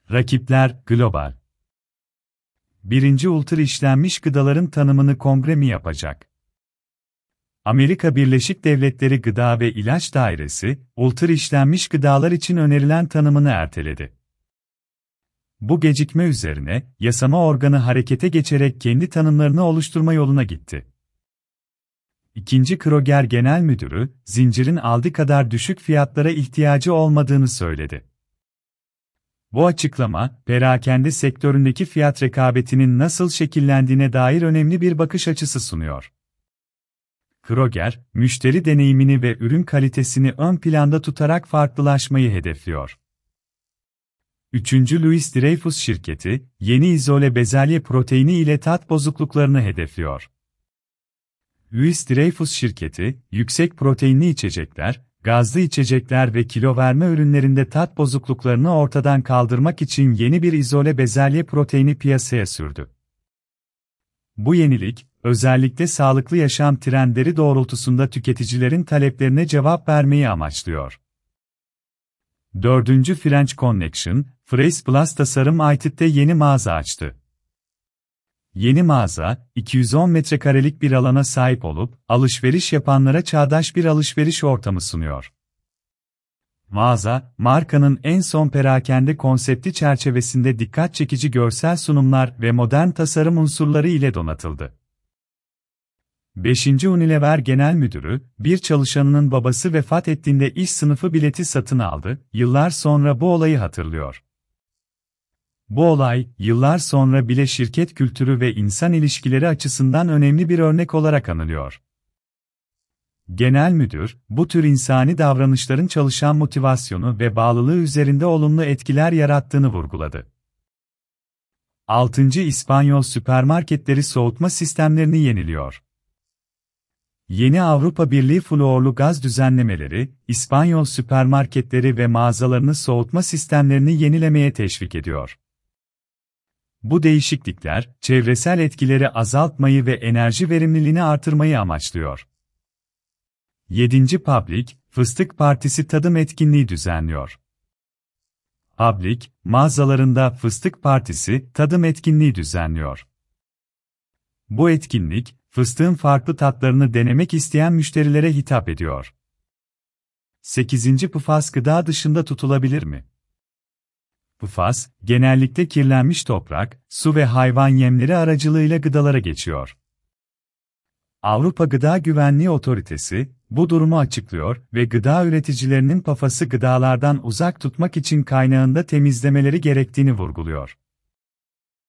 Rakipler, global. Birinci ultra işlenmiş gıdaların tanımını kongre mi yapacak? Amerika Birleşik Devletleri Gıda ve İlaç Dairesi, ultra işlenmiş gıdalar için önerilen tanımını erteledi. Bu gecikme üzerine, yasama organı harekete geçerek kendi tanımlarını oluşturma yoluna gitti. İkinci Kroger Genel Müdürü, zincirin Aldi kadar düşük fiyatlara ihtiyacı olmadığını söyledi. Bu açıklama, perakende sektöründeki fiyat rekabetinin nasıl şekillendiğine dair önemli bir bakış açısı sunuyor. Kroger, müşteri deneyimini ve ürün kalitesini ön planda tutarak farklılaşmayı hedefliyor. 3. Louis Dreyfus şirketi, yeni izole bezelye proteini ile tat bozukluklarını hedefliyor. Louis Dreyfus şirketi, yüksek proteinli içecekler, gazlı içecekler ve kilo verme ürünlerinde tat bozukluklarını ortadan kaldırmak için yeni bir izole bezelye proteini piyasaya sürdü. Bu yenilik, özellikle sağlıklı yaşam trendleri doğrultusunda tüketicilerin taleplerine cevap vermeyi amaçlıyor. 4. French Connection, Fresh Plus Tasarım Aytit'te yeni mağaza açtı. Yeni mağaza, 210 metrekarelik bir alana sahip olup, alışveriş yapanlara çağdaş bir alışveriş ortamı sunuyor. Mağaza, markanın en son perakende konsepti çerçevesinde dikkat çekici görsel sunumlar ve modern tasarım unsurları ile donatıldı. 5. Unilever Genel Müdürü, bir çalışanının babası vefat ettiğinde iş sınıfı bileti satın aldı, yıllar sonra bu olayı hatırlıyor. Bu olay, yıllar sonra bile şirket kültürü ve insan ilişkileri açısından önemli bir örnek olarak anılıyor. Genel müdür, bu tür insani davranışların çalışan motivasyonu ve bağlılığı üzerinde olumlu etkiler yarattığını vurguladı. 6. İspanyol süpermarketleri soğutma sistemlerini yeniliyor. Yeni Avrupa Birliği florlu gaz düzenlemeleri, İspanyol süpermarketleri ve mağazalarını soğutma sistemlerini yenilemeye teşvik ediyor. Bu değişiklikler, çevresel etkileri azaltmayı ve enerji verimliliğini artırmayı amaçlıyor. 7. Public, Fıstık Partisi tadım etkinliği düzenliyor. Public, mağazalarında Fıstık Partisi tadım etkinliği düzenliyor. Bu etkinlik, fıstığın farklı tatlarını denemek isteyen müşterilere hitap ediyor. 8. PFAS gıda dışında tutulabilir mi? PFAS, genellikle kirlenmiş toprak, su ve hayvan yemleri aracılığıyla gıdalara geçiyor. Avrupa Gıda Güvenliği Otoritesi, bu durumu açıklıyor ve gıda üreticilerinin PFAS'ı gıdalardan uzak tutmak için kaynağında temizlemeleri gerektiğini vurguluyor.